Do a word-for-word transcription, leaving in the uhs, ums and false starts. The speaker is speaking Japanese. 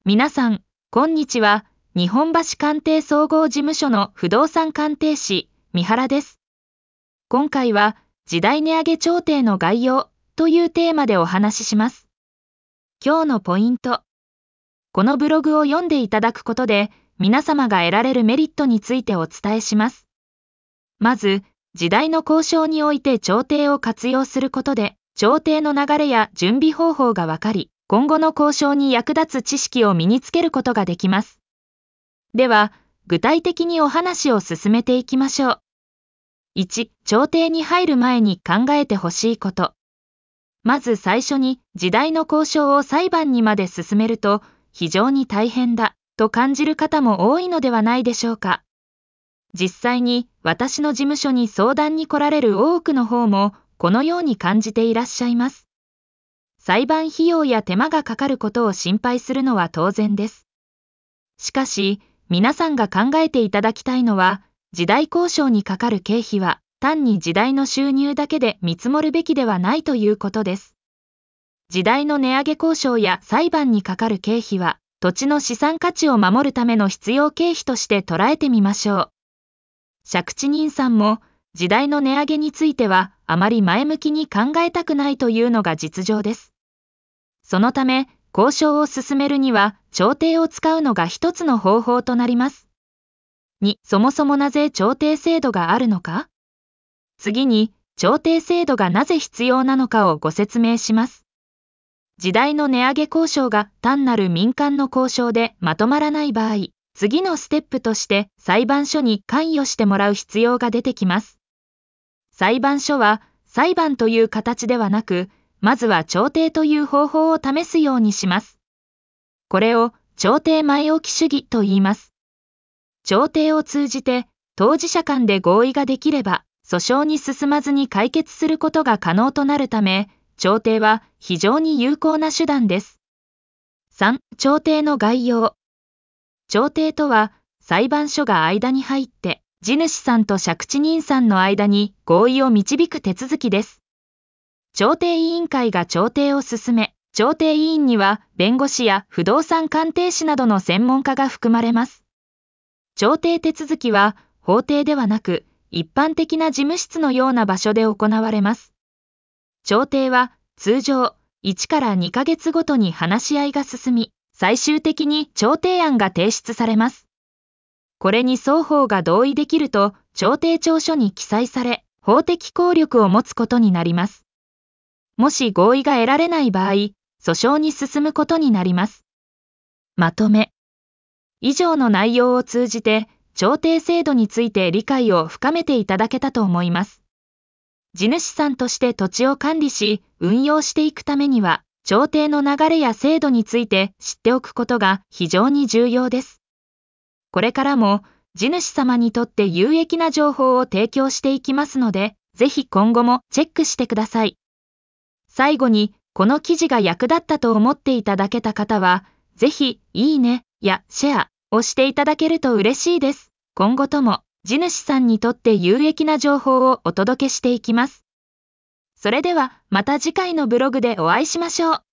皆さん、こんにちは。日本橋鑑定総合事務所の不動産鑑定士、三原です。今回は、時代値上げ調停の概要というテーマでお話しします。今日のポイント。このブログを読んでいただくことで、皆様が得られるメリットについてお伝えします。まず、時代の交渉において調停を活用することで、調停の流れや準備方法がわかり、今後の交渉に役立つ知識を身につけることができます。では、具体的にお話を進めていきましょう。いち、調停に入る前に考えてほしいこと。まず最初に、時代の交渉を裁判にまで進めると、非常に大変だ、と感じる方も多いのではないでしょうか。実際に、私の事務所に相談に来られる多くの方も、このように感じていらっしゃいます。裁判費用や手間がかかることを心配するのは当然です。しかし、皆さんが考えていただきたいのは、時代交渉にかかる経費は、単に時代の収入だけで見積もるべきではないということです。時代の値上げ交渉や裁判にかかる経費は、土地の資産価値を守るための必要経費として捉えてみましょう。借地人さんも、時代の値上げについては、あまり前向きに考えたくないというのが実情です。そのため、交渉を進めるには、調停を使うのが一つの方法となります。に、そもそもなぜ調停制度があるのか？次に、調停制度がなぜ必要なのかをご説明します。時代の値上げ交渉が単なる民間の交渉でまとまらない場合、次のステップとして裁判所に関与してもらう必要が出てきます。裁判所は、裁判という形ではなく、まずは調停という方法を試すようにします。これを調停前置き主義と言います。調停を通じて当事者間で合意ができれば訴訟に進まずに解決することが可能となるため、調停は非常に有効な手段です。さん、調停の概要。調停とは裁判所が間に入って地主さんと借地人さんの間に合意を導く手続きです。調停委員会が調停を進め、調停委員には弁護士や不動産鑑定士などの専門家が含まれます。調停手続きは法廷ではなく一般的な事務室のような場所で行われます。調停は通常いちからにかげつごとに話し合いが進み、最終的に調停案が提出されます。これに双方が同意できると調停調書に記載され、法的効力を持つことになります。もし合意が得られない場合、訴訟に進むことになります。まとめ。以上の内容を通じて、調停制度について理解を深めていただけたと思います。地主さんとして土地を管理し、運用していくためには、調停の流れや制度について知っておくことが非常に重要です。これからも、地主様にとって有益な情報を提供していきますので、ぜひ今後もチェックしてください。最後に、この記事が役立ったと思っていただけた方は、ぜひ、いいねやシェアをしていただけると嬉しいです。今後とも、地主さんにとって有益な情報をお届けしていきます。それでは、また次回のブログでお会いしましょう。